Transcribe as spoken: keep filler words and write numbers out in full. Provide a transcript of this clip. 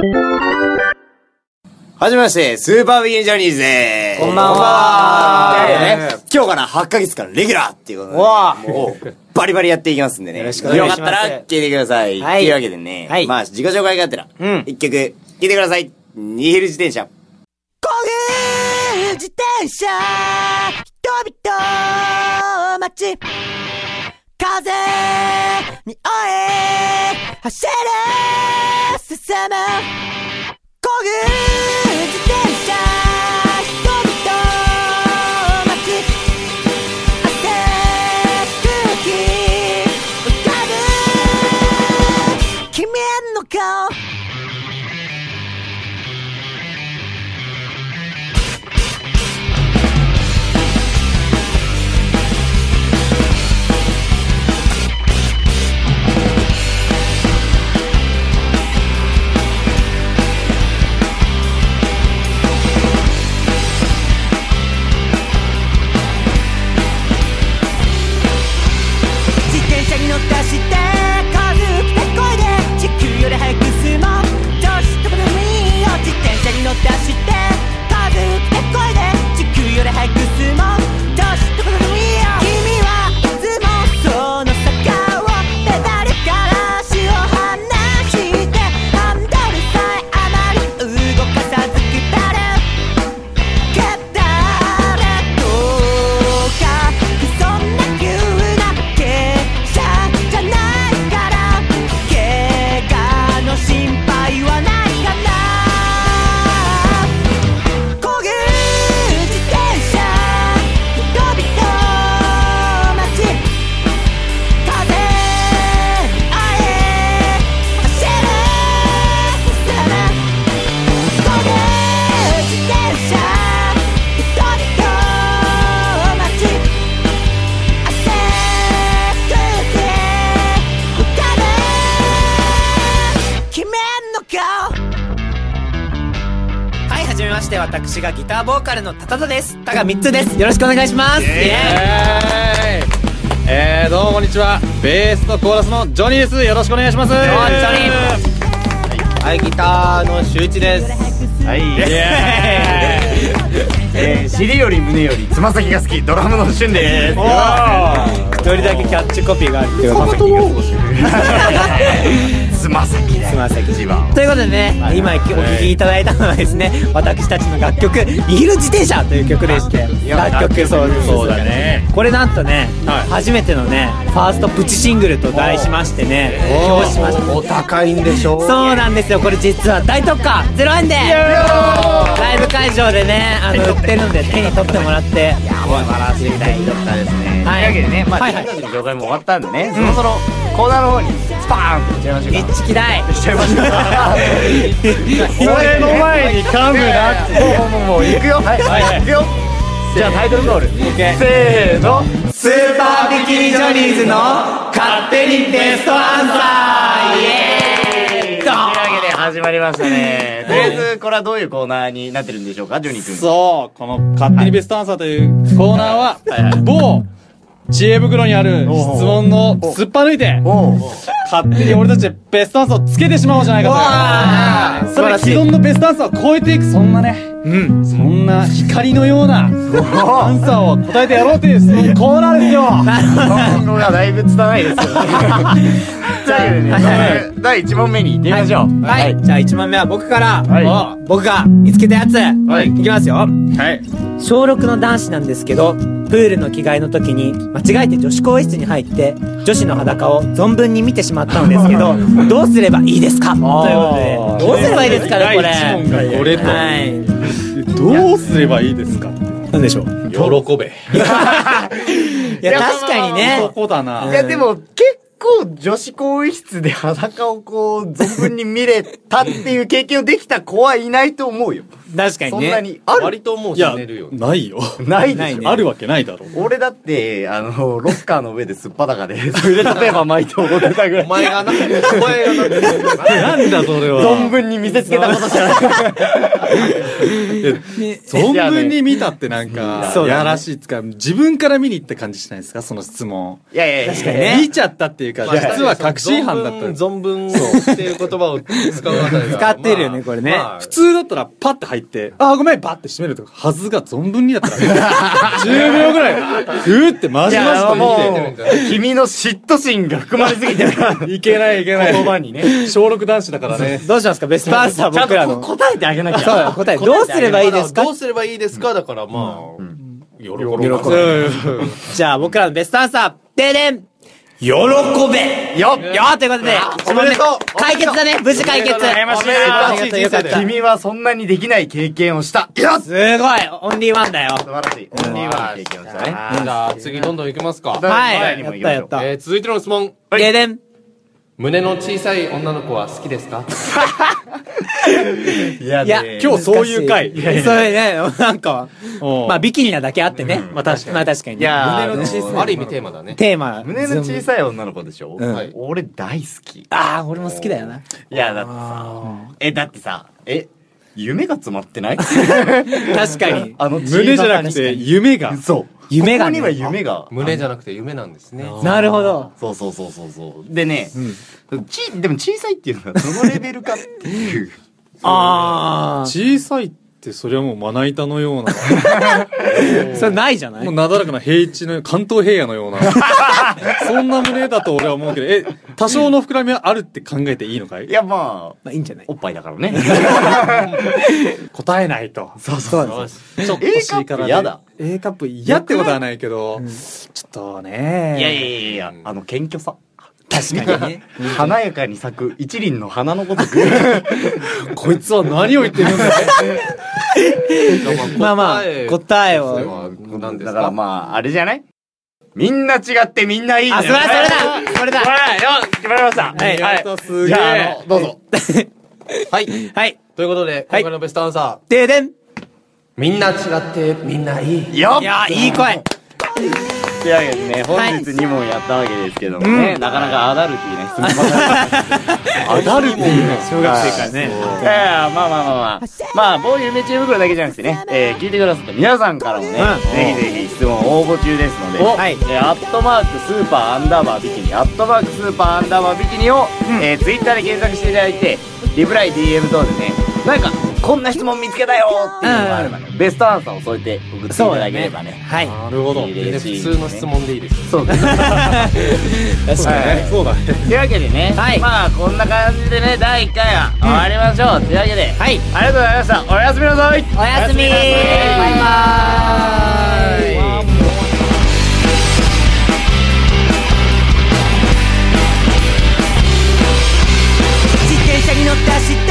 はじめまして、スーパービギンジャニーズでーす。 こんばんはー。ね、今日からはちかげつ間レギュラーっていうことで、もう、バリバリやっていきますんでね。よろしくお願いします。よかったら、聞いてください。はい。というわけでね、はい、まあ、自己紹介があったら、うん。一曲、聴いてください。ニヒル自転車。 こぐ自転車、人々、街、風に追え、走る、進む。こぐ自転車、人々、街、汗、空気、浮かぶ、君の顔。乗ったして風吹きてこいで地球より早く進もう女子どこでもいいよ自転車に乗って走って風吹きてこいで地球より早く進もう女子どこでもいいよ君はいつもその坂をペダルから足を離してハンドルさえあまり動かさずきたるけだれとかそんな急な傾斜じゃないから怪我の心配はないかなこぐ自転車人々街風に追え走る進むこぐ自転車人々街汗空気浮かぶ君の顔。 はい、はじめまして、私がギターボーカルのタタタです。タがみっつです。よろしくお願いします。イエーイ。 えー、どうもこんにちは。ベースとコーラスのジョニーです。よろしくお願いします。 ジョニー。 はい、ギターのシュウイチです。はい。イエーイ。えー、尻より胸よりつま先が好き、ドラムのシュンでーす。おー。一人だけキャッチコピーがあるっていうことつま先だよ。 つま先一番。ということでね、はい、今お聴きいただいたのはですね、私たちの楽曲「ニヒル自転車」という曲でして、楽曲そうです。 そうだね。 これなんとね、はい、初めてのねファーストプチシングルと題しましてね、表しました。 お高いんでしょ。 そうなんですよ。これ実は大特価ゼロえんでライブ会場でね、あの売ってるので手に取ってもらって、いや素晴らしい大特価ですね。はい。というわけでね、まあ自分たちの紹介も終わったんでね、そろそろコーナーの方にスパーンっていっちゃいましょうか。 一致きだいしちゃいましょうか。 俺の前に噛むなって。 もうもうもう行くよ。はいはい行くよ。じゃあタイトルコールせーの、 スーパービキニジョニーズの勝手にベストアンサーイエーイ。というわけで始まりましたね。とりあえずこれはどういうコーナーになってるんでしょうか、ジョニー君。 そう、この勝手にベストアンサーというコーナーは某知恵袋にある質問のすっぱ抜いて勝手に俺たちでベストアンサーをつけてしまおうじゃないかという、それ既存のベストアンサーを超えていく、そんなね、うんそんな光のようなアンサーを答えてやろうという質問コーナーですよ。 今後がだいぶ拙いですけどね。じゃあね、だいいち問目に行ってみましょう。 はい、じゃあいち問目は僕から、 はい、 僕が見つけたやつ、はい、いきますよ。 はい。 小ろくの男子なんですけど、プールの着替えの時に間違えて女子更衣室に入って女子の裸を存分に見てしまったのですけど、どうすればいいですかということで、どうすればいいですかねこれ。 第一問がこれと、はい、どうすればいいですか。 なんでしょう。 喜べ。 いや確かにね。 男だな。 いやでも結構女子更衣室で裸をこう存分に見れたっていう経験をできた子はいないと思うよ。 確かにね。 そんなにある割ともう死ねるよ。 ないよ。 ないでしょ。 あるわけないだろ。 俺だって、あの、ロッカーの上ですっぱだかで、トイレットペーパー巻いて踊ってたぐらい。 お前がな、お前がな、 なんだそれは。 存分に見せつけたことじゃない。 存分に見たってなんか、やらしいっつか、自分から見に行った感じしないですか、その質問。 いやいやいや、 確かにね。 見ちゃったっていうか、実は確信犯だった。 存分っていう言葉を使うあたりが。 使ってるよね、これね。 普通だったらパッて入って、あーごめん、パッて閉めるとか、はずが存分にだったら、じゅうびょうぐらい、ふーってまじまじと見て。君の嫉妬心が含まれすぎてるから。 いけないいけない。 言葉にね。 小ろく男子だからね。 どうしますか、ベストアンサー僕らの。 答えてあげなきゃ。 そう、答え。どうすればいいですか？ どうすればいいですかだからまあ、 喜ぶ。 じゃあ僕らのベストアンサー、ででん喜べよよということで、 おめでとう解決だね、無事解決。 悩ましいな。よかった。君はそんなにできない経験をした。 すごいオンリーワンだよ。 素晴らしい。オンリーワンの経験をしたね。 じゃあ次どんどん行きますか。 はい。やったやった。 えー、続いての質問。 ででん胸の小さい女の子は好きですか？ いや、 今日そういう回。 そうね、なんか、まあビキニなだけあってね。まあ確かに。まあ確かに。 いや、 胸の小さい。ある意味テーマだね。 テーマ。 胸の小さい女の子でしょ？俺大好き。 ああ、俺も好きだよな。 いや、だってさ、え、だってさ、え、夢が詰まってない？ 確かに。 あの胸じゃなくて夢が。 そう。 夢が。 ここには夢が。 胸じゃなくて夢なんですね。 なるほど。 そうそうそうそうそう。でね、ち、でも小さいっていうのはどのレベルかっていう。 ああ。 小さいってそれはもうまな板のような。 それないじゃない？ もうなだらかな平地の関東平野のような。そんな胸だと俺は思うけど、え、多少の膨らみはあるって考えていいのかい？ いや、まあ、 まあいいんじゃない？ おっぱいだからね。 答えないと。 そうそうそう。 ちょっと A カップ嫌だ。 A カップ嫌ってことはないけど、ちょっとね。 いやいやいやいや、あの謙虚さ。 確かにね。 華やかに咲く一輪の花のごとく。 こいつは何を言ってるんだまあまあ、答えを。 だからまあ、あれじゃない？みんな違ってみんないい。 あ、それだそれだそれだ。 よ決まりました。 はいはい。すげえ。 じゃあ、あの、どうぞ。 はい。 はい。 ということで、今回のベストアンサー。 ででん。 みんな違ってみんないい。 よっ。 いや、いい声。 というわけでね、本日に問やったわけですけどもね、なかなかアダルティーな質問ばかり。 アダルティーな小学生からね。 いやいや、まあまあまあまあ。まあ、某有名知恵袋だけじゃなくてね、えー、聞いてくださった皆さんからもね、ぜひぜひ質問応募中ですので、 はい。 えー、アットマークスーパーアンダーバービキニ、アットマークスーパーアンダーバービキニを、えー、ツイッターで検索していただいて、リプライ ディーエム 等でね、なんか、こんな質問見つけたよっていうのがあればね、ベストアンサーを添えて送っていただければね。はい。 なるほど。 嬉しい。 普通の質問でいいです。 そうです。 確かにね。 そうだね。 というわけでね、まあこんな感じでね、だいいっかいは終わりましょう。というわけで、はい。ありがとうございました。おやすみなさい。 おやすみ。バイバーイ。 自転車に乗って走って